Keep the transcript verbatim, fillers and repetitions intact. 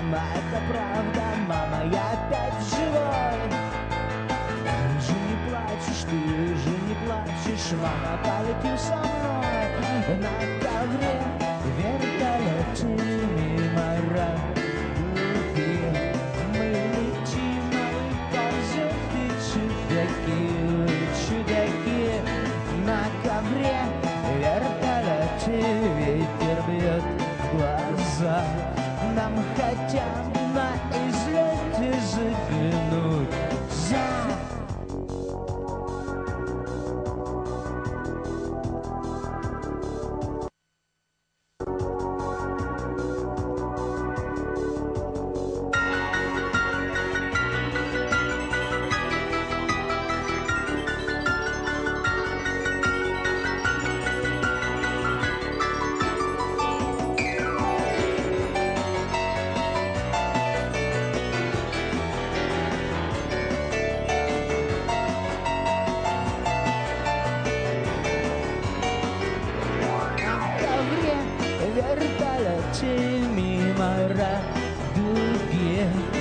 мама, это правда, мама, я опять живой. Ты же не плачешь, ты же не плачешь, мама, полетим со мной на ковре, вертолете мимо радуги. Мы летим, мы ползем, ты чудаки, чудаки. На ковре, вертолете, ветер бьет в глаза. Нам хотят на излете заглянуть за. Вертолете мимо радуги.